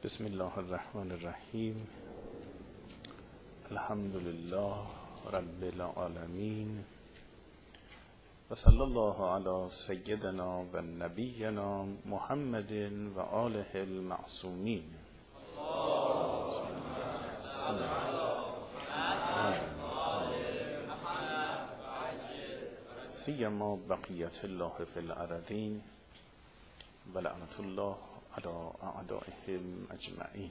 بسم الله الرحمن الرحیم. الحمد لله رب العالمین و صلی الله علی سیدنا و نبینا محمد و آله المعصومین. سیما بقیت الله فی الارضین و لعنت الله علی اعدائهم اجمعین.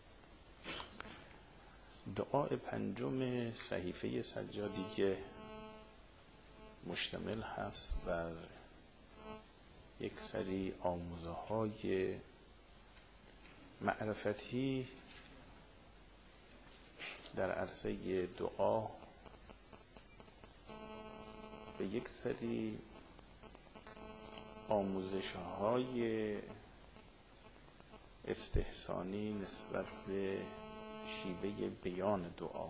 دعای پنجم صحیفه سجادیه مشتمل هست بر یک سری آموزه های معرفتی در عرصه دعا به یک سری آموزش های استحسانی نسبت به شیوه بیان دعا.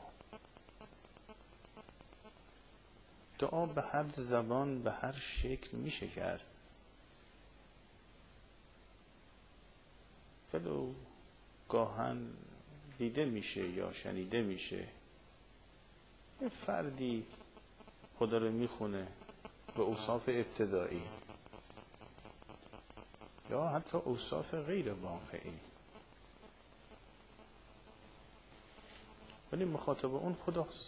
دعا به هر زبان به هر شکل میشه کرد، ولو گاهن دیده میشه یا شنیده میشه یه فردی خدا رو میخونه به اوصاف ابتدایی یا حتی اوصاف غیر واقعی، ولی مخاطب اون خداست.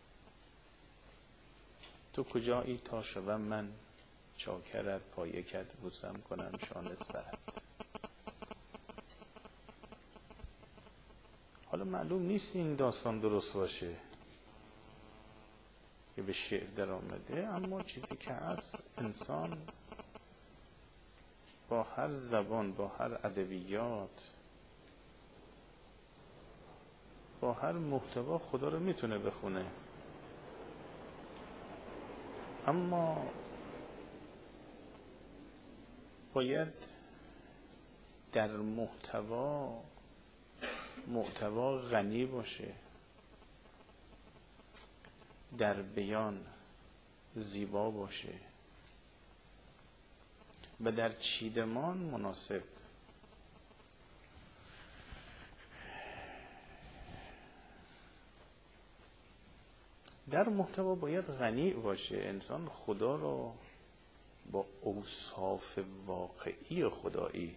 تو کجایی تا شوم من چاکرت، پایکت بوسم کنم شانه سرت. حالا معلوم نیست این داستان درست باشه که به شعر در آمده، اما چیزی که هست انسان با هر زبان، با هر ادبیات، با هر محتوا خدا رو میتونه بخونه، اما باید در محتوا غنی باشه، در بیان زیبا باشه و در چیدمان مناسب. در محتوا باید غنی باشه. انسان خدا رو با اوصاف واقعی خدایی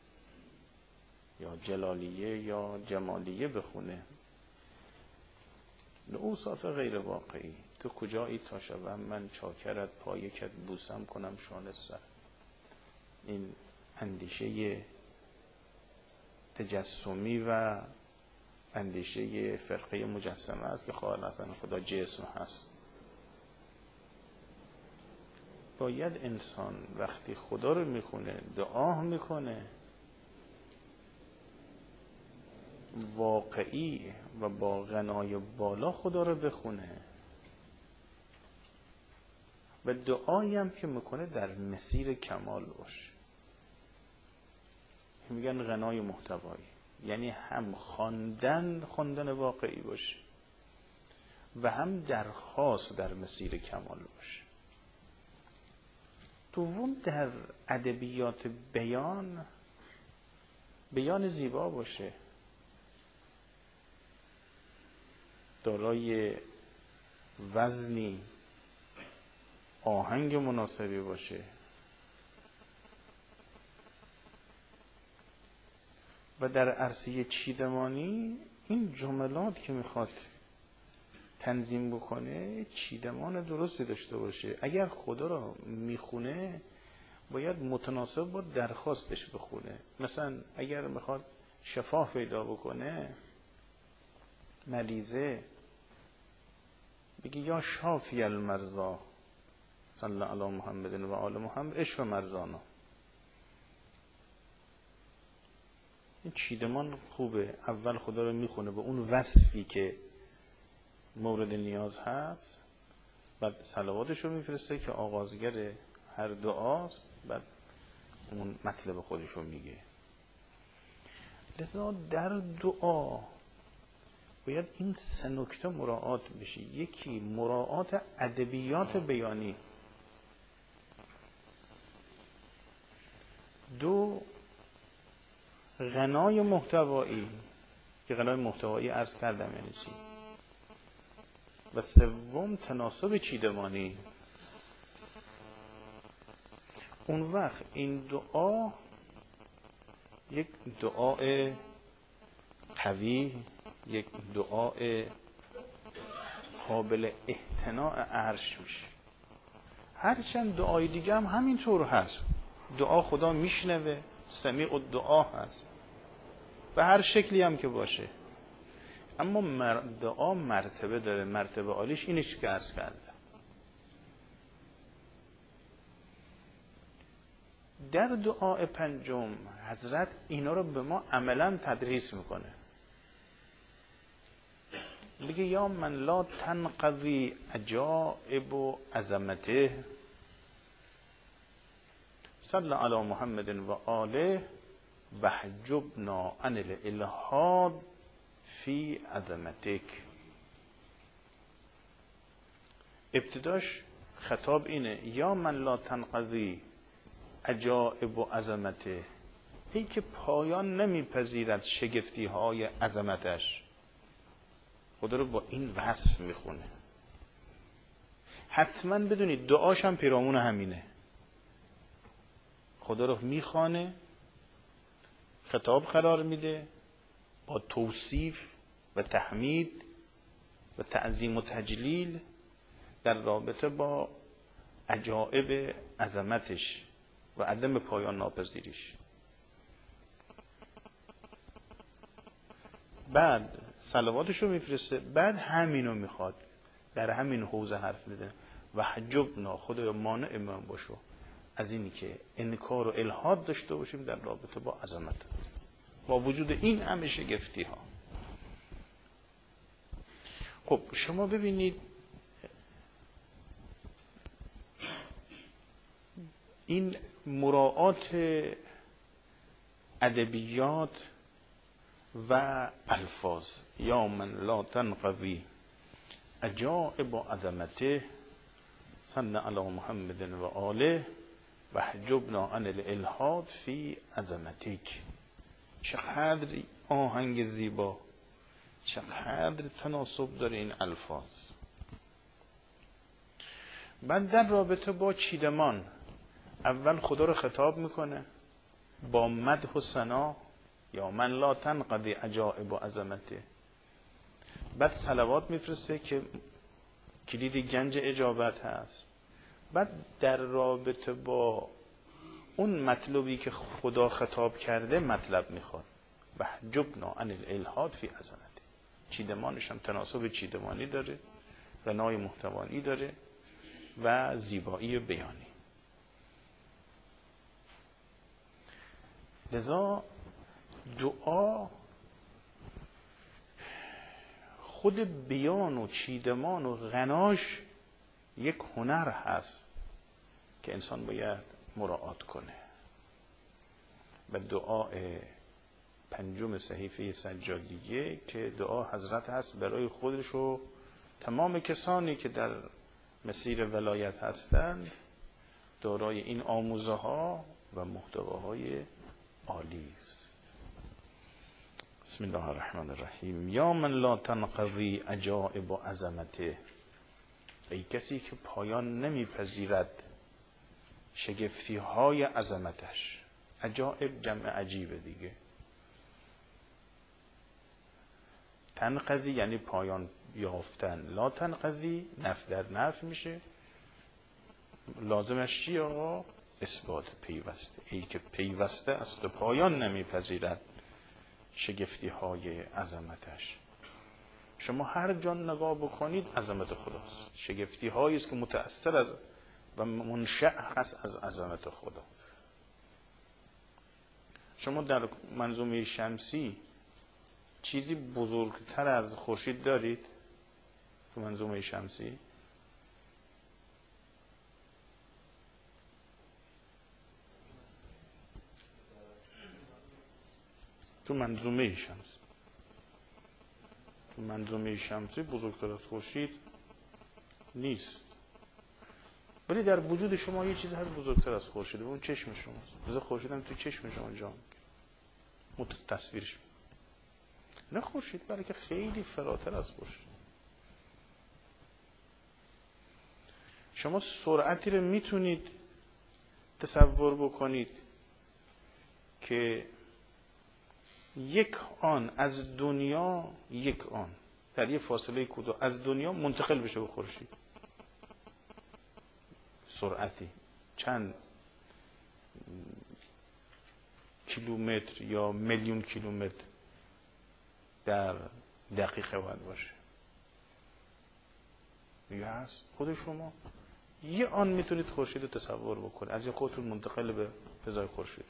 یا جلالیه یا جمالیه بخونه، نه اوصاف غیر واقعی. تو کجایی تا شوم من چاکرت، پایکت بوسم کنم شانه سر. این اندیشه تجسمی و اندیشه فرقه مجسمه است که خالصاً خدا جسم هست. باید انسان وقتی خدا رو میخونه، دعا میکنه، واقعی و با غنای بالا خدا رو بخونه و دعایی هم که میکنه در مسیر کمال باشه. میگن غنای محتوایی، یعنی هم خواندن واقعی باشه و هم درخواست در مسیر کمال باشه. دوم در ادبیات بیان زیبا باشه، دارای وزنی، آهنگ مناسبی باشه و در عرصه چیدمانی این جملات که میخواد تنظیم بکنه چیدمان درستی داشته باشه. اگر خدا رو میخونه باید متناسب با درخواستش بخونه. مثلا اگر میخواد شفا پیدا بکنه، مریضه، بگی یا شافی المرضا صلی علی محمد و آل محمد اشف مرضانا. این چیدمان خوبه. اول خدا رو میخونه به اون وصفی که مورد نیاز هست، بعد صلواتش رو میفرسته که آغازگر هر دعاست، بعد اون مطلب خودش رو میگه. لذا در دعا باید این سه نکته مراعات بشه. یکی مراعات ادبیات بیانی، دو غنای محتوایی که غنای محتوایی عرض کردم یعنی چی، و سوم تناسب چیدمانی. اون وقت این دعا یک دعای قوی، یک دعای قابل احتناء عرش میشه. هرچند دعای دیگه هم همینطور هست، دعا خدا میشنوه، سمیع الدعا هست به هر شکلی هم که باشه، اما دعا مرتبه داره. مرتبه عالیش اینش که عرض کرده. در دعای پنجم حضرت اینا رو به ما عملا تدریس میکنه. میگه یا من لا تنقضی عجائب و عظمته صلی علی محمد و آله و حجبنا عن الالحاد فی عظمتک. ابتداش خطاب اینه یا من لا تنقضی عجائب و عظمته، ای که پایان نمیپذیرد شگفتی های عظمتش. خدا رو با این وصف میخونه. حتما بدونید دعاش هم پیرامون همینه. خدا رو میخوانه، خطاب قرار میده با توصیف و تحمید و تعظیم و تجلیل در رابطه با عجائب عظمتش و عدم پایان ناپذیریش. بعد صلواتشو میفرسته، بعد همینو میخواد در همین حوزه حرف میده و حجبنا، خدایا مانع من باشو از اینی که انکار و الحاد داشته باشیم در رابطه با عظمت، با وجود این همه شگفتی ها. خب شما ببینید این مراعات ادبیات و الفاظ، یا من لا تنقضی عجائب و عظمته صلی علی محمد و آله و حجبنا عن الالحاد فی عظمتک. چقدر آهنگ زیبا، چقدر تناسب داره این الفاظ. بعد در رابطه با چیدمان اول خدا رو خطاب میکنه با مدح و ثنا، یا من لا تنقضی عجائب و عظمته. بعد صلوات میفرسته که کلید گنج اجابت هست. بعد در رابطه با اون مطلبی که خدا خطاب کرده مطلب میخواد و حجبنا عن الالحاد فی عظمته. چیدمانش هم تناسب چیدمانی داره، غنای محتوایی داره و زیبایی بیانی. لذا دعا خود بیان و چیدمان و غناش یک هنر هست که انسان باید مراعات کنه. و دعای پنجم صحیفه سجادیه که دعا حضرت هست برای خودش و تمام کسانی که در مسیر ولایت هستند، دارای این آموزه ها و محتواهای عالی است. بسم الله الرحمن الرحیم. یا من لا تنقضی عجائب و عظمته، ای کسی که پایان نمیپذیرد شگفتی های عظمتش. عجائب جمع عجیبه دیگه. تنقضی یعنی پایان یافتن، لا تنقضی نفی در نفی میشه. لازمش چیه آقا؟ اثبات پیوسته. ای که پیوسته است و پایان نمیپذیرد شگفتی های عظمتش. شما هر جا نگاه بکنید عظمت خداست. شگفتی هایی است که متأثر از و منشأ هست از عظمت خدا. شما در منظومه شمسی چیزی بزرگتر از خورشید دارید؟ تو منظومه شمسی تو منظومه شمسی بزرگتر از خورشید نیست. ولی در وجود شما یه چیز هست بزرگتر از خورشید، اون چشم شماست. بذار خورشید هم تو چشم شما جا میگیره. تصویرش نه خورشید، بلکه خیلی فراتر از خورشید. شما سرعتی رو میتونید تصور بکنید که یک آن از دنیا، یک آن در یه فاصله کوتاه از دنیا منتقل بشه به خورشید. سرعتی چند کیلومتر یا میلیون کیلومتر در دقیقه باید باشه. دیگه هست خود شما یه آن میتونید خورشید رو تصور بکنید، از یه خودتون منتقل به فضای خورشید.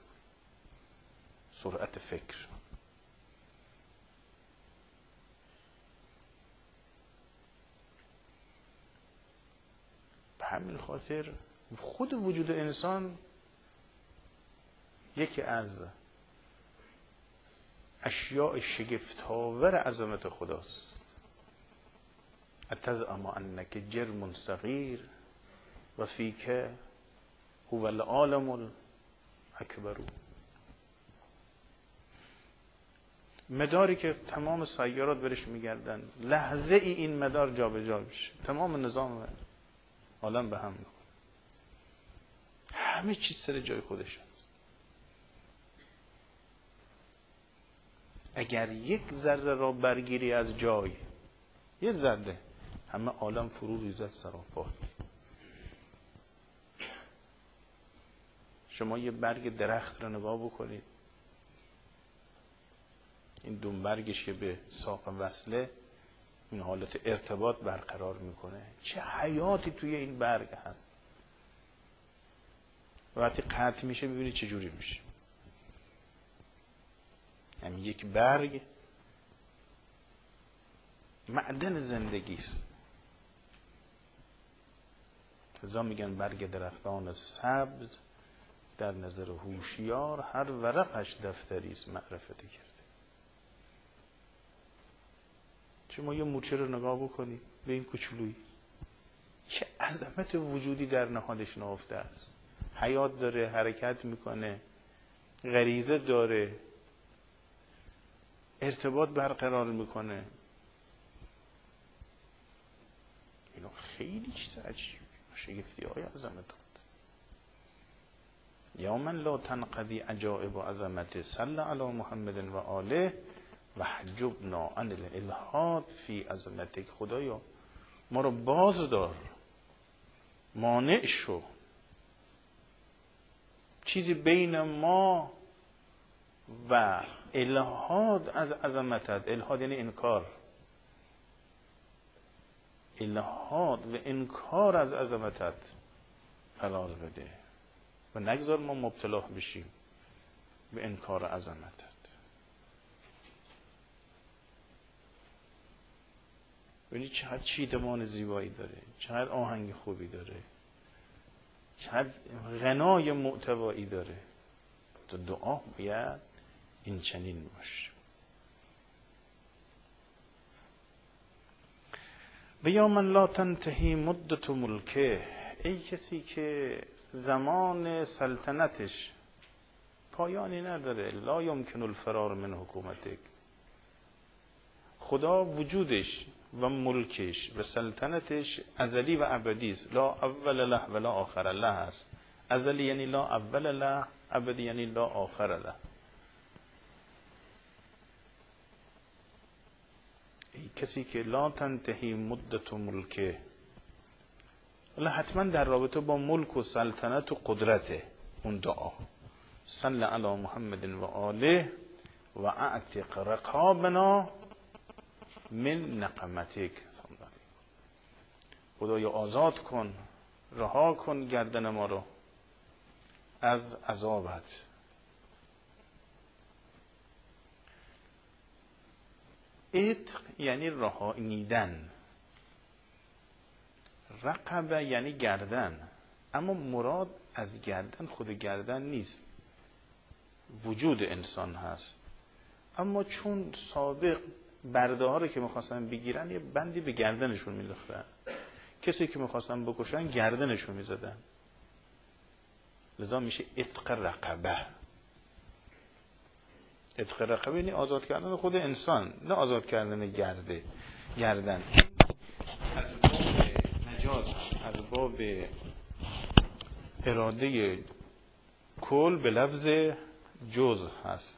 سرعت فکر. به همین خاطر خود وجود انسان یکی از اشیاء شگفت‌آور عظمت خداست. اتزعم انک جرم صغیر و فیک هو العالم الاکبر. مداری که تمام سیارات برش میگردن، لحظه ای این مدار جابجا بشه، تمام نظام عالم به هم میخوره، همه چیز سر جای خودش هست. اگر یک ذره را برگیری از جای، یه ذره، همه عالم فرو ریزد سراپا. شما یه برگ درخت رو نگاه بکنید، این دنبرگش که به ساق وصله این حالت ارتباط برقرار میکنه، چه حیاتی توی این برگ هست. وقتی قطع میشه ببینید چه جوری میشه. یعنی یک برگ معدن زندگی است. لذا میگن برگ درختان سبز در نظر هوشیار، هر ورقش دفتری است معرفت کرده. شما یه مورچه رو نگاه بکنید به این کوچولویی، چه عظمت وجودی در نهادش نهفته است. حیات داره، حرکت میکنه، غریزه داره، ارتباط برقرار میکنه. اینا خیلی چیز عجیبه، شگفتی های عظمت خود. یا من لا تنقضی عجائب و عظمت، صلی علی محمد و آله و حجبنا عن الالحاد فی عظمتک. خدایا ما رو باز دار، مانع شو، چیزی بین ما و الحاد از عظمتت. الحاد یعنی انکار، الحاد و انکار از عظمتت قرار بده و نگذار ما مبتلا بشیم به انکار عظمتت. ببینید چقدر چیدمان زیبایی داره، چقدر آهنگ خوبی داره، چقدر غنای محتوایی داره. تو دعا باید این چنین باشه. و یا من لا تنتهی مدت ملکه، ای کسی که زمان سلطنتش پایانی نداره. لا یمکن الفرار من حکومتک. خدا وجودش و ملکش و سلطنتش ازلی و ابدی است. لا اول له و لا آخر له است. ازلی یعنی لا اول له، ابدی یعنی لا آخر له. ای کسی که لا تنتهی مدت ملکه، ولی حتما در رابطه با ملک و سلطنت و قدرته اون دعا. صلی علی محمد و آله و اعتق رقابنا من نقمتک. خدایا آزاد کن، رها کن گردن ما رو از عذابت. عتق یعنی رهانیدن، رقبه یعنی گردن، اما مراد از گردن خود گردن نیست، وجود انسان هست. اما چون سابق برده ها رو که میخواستن بگیرن یه بندی به گردنشون مینداختن، کسی که میخواستن بکشن گردنشون میزدن، لذا میشه عتق رقبه. عتق رقبه یعنی آزاد کردن خود انسان، نه آزاد کردن گردن. از باب مجاز هست، از باب اراده کل به لفظ جز هست.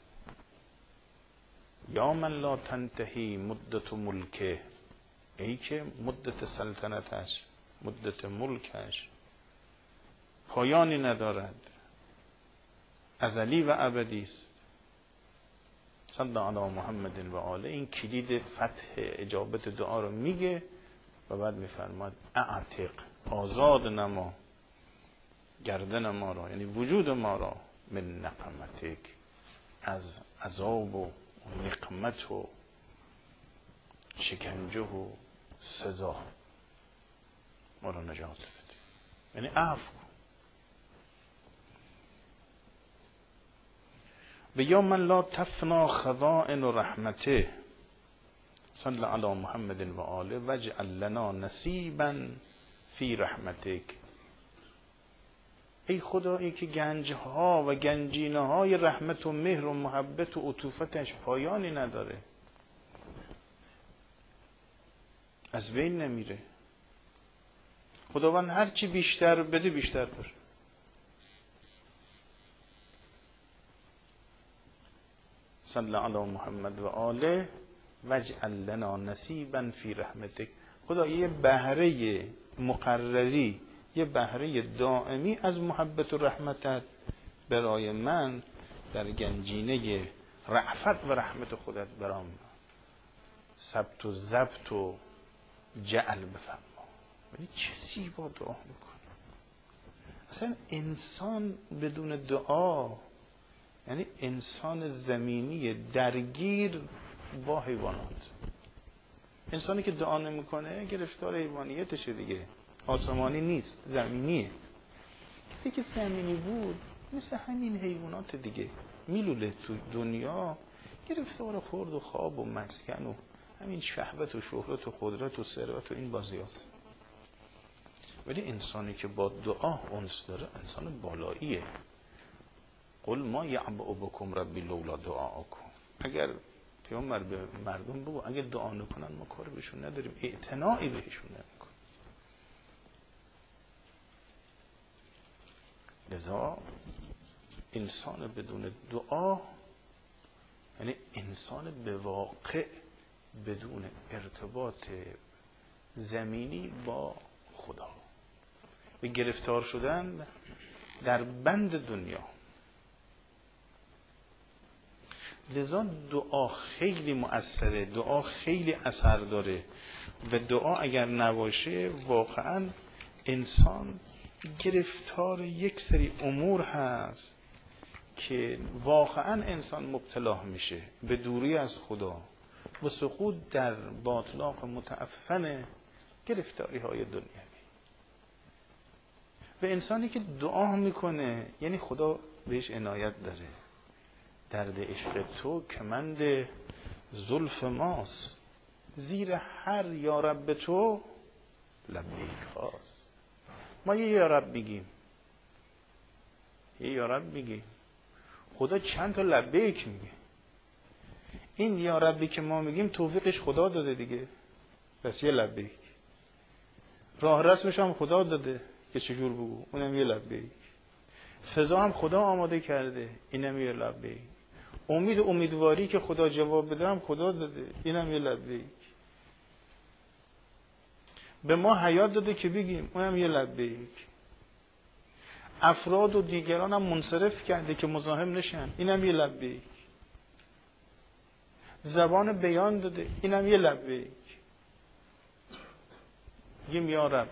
یا من لا تنتهی مدت ملکه، ای که مدت سلطنتش، مدت ملکش پایانی ندارد، ازلی و ابدی است. صلی علی محمد و آله. این کلید فتح اجابت دعا رو میگه و بعد میفرماد اعتق، آزاد نما گردن ما را، یعنی وجود ما را، من نقمتک، از عذاب و نقمت و شکنجه و سزا ما را نجات بده، یعنی عفو کن. به یا من لا تفنا خزائن رحمته، صلی علی محمد و آله واجعل لنا نصیبا فی رحمتک. ای خدایی که گنجها و گنجینه های رحمت و مهر و محبت و عطوفتش پایانی نداره، از بین نمیره. خداوند هرچی بیشتر بده بیشتر بره. صلی علی محمد و آله واجعل لنا نصیبا فی رحمتک. خدا یه بهره مقرری، یه بهره دائمی از محبت و رحمتت برای من در گنجینه رأفت و رحمت خودت برام ثبت و ضبط و جعل بفرما. ولی چه زیبا دعا میکنه. اصلا انسان بدون دعا یعنی انسان زمینی درگیر با حیوانات. انسانی که دعا نمیکنه گرفتار حیوانیتشه دیگه، آسمانی نیست، زمینیه. کسی که زمینی بود مثل همین حیوانات دیگه میلوله تو دنیا، گرفتار خورد و خواب و مسکن و همین شهوت و شهرت و قدرت و ثروت و این بازیاست. ولی انسانی که با دعا انس داره انسان بالاییه. قل ما یعبأ بکم ربی لولا دعاءکم. اگر پیامبر به مردم بگو اگه دعا نکنن ما کار بهشون نداریم، اعتنایی بهشون نمیکنیم. لذا انسان بدون دعا یعنی انسان به واقع بدون ارتباط زمینی با خدا، به گرفتار شدن در بند دنیا. لذا دعا خیلی مؤثره، دعا خیلی اثر داره و دعا اگر نباشه واقعا انسان گرفتار یک سری امور هست که واقعا انسان مبتلا میشه به دوری از خدا و سقوط در باطلاق متعفن گرفتاری های دنیوی. و انسانی که دعا میکنه یعنی خدا بهش عنایت داره. درد عشق تو کمند زلف ماست، زیر هر یا رب تو لبیک هاست. ما یه یا رب میگیم، یه یا رب میگیم، خدا چند تا لبیک میگه. این یا ربی که ما میگیم توفیقش خدا داده دیگه، پس یه لبیک. راه رسمش هم خدا داده که چجور بگو، اونم یه لبیک. فضا هم خدا آماده کرده، اینم یه لبیک. امید و امیدواری که خدا جواب بده هم خدا داده، اینم یه لبیک. به ما حیات داده که بگیم، اونم یه لبیک. افراد و دیگران هم منصرف کرده که مزاحم نشن، اینم یه لبیک. زبان بیان داده، اینم یه لبیک. میگیم یا رب.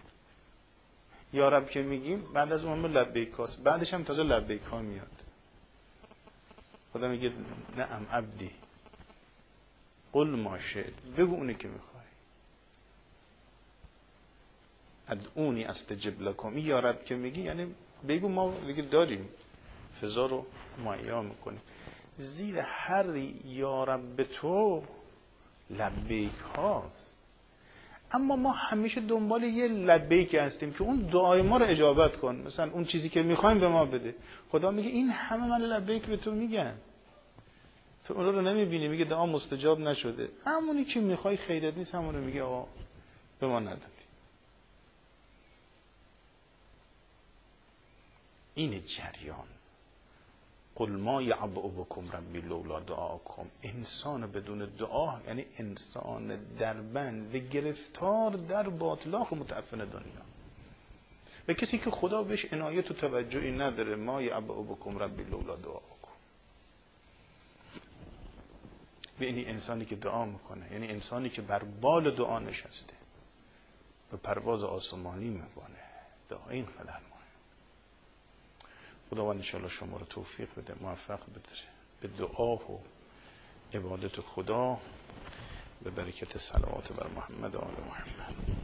یا رب که میگیم بعد از اون لبیک هاست، بعدش هم تازه لبیک ها میاد. خدا میگه نعم عبدی قل ما شئت، بگو اونی که میخوای. ادعونی استجب لکم. یا رب که میگی یعنی بگو ما دیگه داریم، فضا رو مهیا میکنیم. زیر هر یا رب تو لبیک هاست. اما ما همیشه دنبال یه لبیک هستیم که اون دعای ما رو اجابت کن، مثلا اون چیزی که میخوایم به ما بده. خدا میگه این همه من لبیک به تو میگن، تو اون رو نمیبینی، میگه دعا مستجاب نشده. همونی که میخوای خیرت نیست همون رو میگه آقا به ما ندادی. این جریان. قل ما یعبأ بکم ربی لولا دعاکم. انسان بدون دعا یعنی انسان دربند و گرفتار در باطلاق متعفن دنیا. و کسی که خدا بهش عنایت و توجهی نداره، ما یعبأ بکم ربی لولا دعاکم. یعنی انسانی که دعا میکنه، یعنی انسانی که بر بال دعا نشسته و پرواز آسمانی میکنه. دعا این قدر مهم. خداوند انشاءالله شما رو توفیق بده، موفق بده به دعا و عبادت خدا، به برکت صلوات بر محمد و آل محمد.